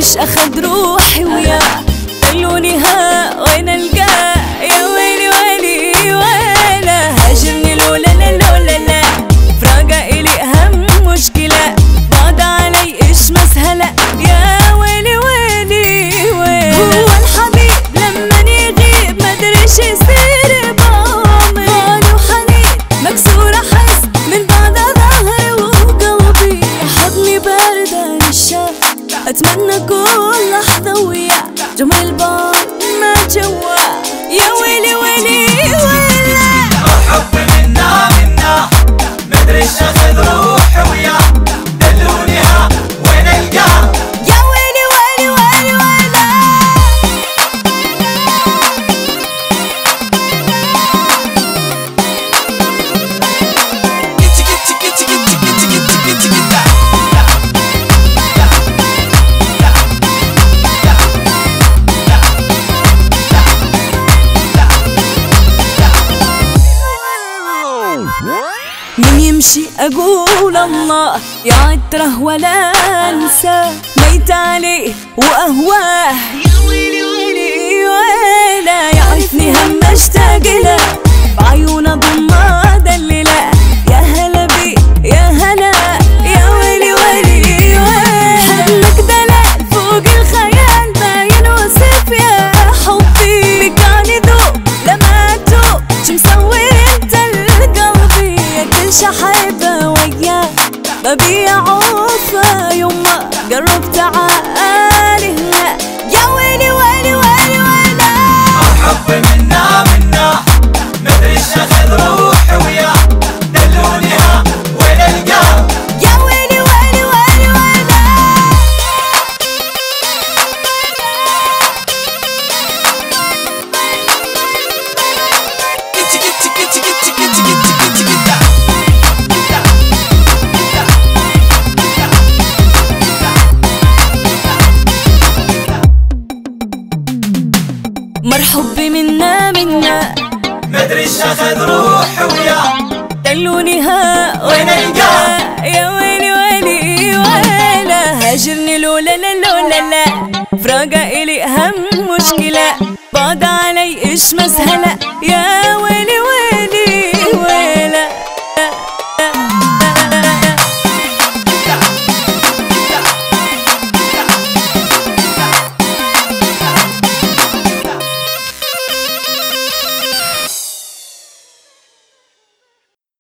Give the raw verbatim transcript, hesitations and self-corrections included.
مدريش اخد روحي وياه، قالوني ها وين القاه، يا ويلي ويلي ويلا هاجرني لولا لا لولا لا، فراقه الي اهم مشكله، بعد علي ايش مسهله، يا ويلي ويلي ويلا. هو الحبيب لما يغيب مدريش يصير بامي، قالوا حنين مكسوره حس من بعد ظهري وقلبي، حضني بارده للشام اتمنى كل لحظه وياه، جمال البار ما جواه، يا ويلي ويلي ويلا. حب منا منا مدريش اخذ روحي وياه، دلوني ها وين القاه، يا ويلي ويلي ويلي ويلا. من يمشي اقول الله يا عتره ولا انساه، ميت عليه واهواه، يا ويلي ويلي ويلا. يعرفني هم اشتاق له بعيونه ضمه دلله، يا هلا بي يا هلا، يا ويلي ويلي ويلا. حنك دلال فوق الخيال باين وصف يا حبي، بكاني ذوق لما اتوب شو مسوي انت لقلبي، كل شحيبه وياه ببيع عوفه يما، قرب تعالي هنا، يا ويلي ويلي ويلي ويلا. حب منا منا مدريش اخذ روحي وياه، دلوني ها وين القاه، يا ويلي ويلي ويلي ويلا. كتي كتي كتي كتي كتي كتي كتي كتي. مرحب منا منا مدريش اخذ روحي وياه، دلوني ها وين القاه، يا ويلي ويلي ويلا. هاجرني لولا لا لولا لا، فراقه الي اهم مشكله، بعد علي ايش مسهله، يا ويلي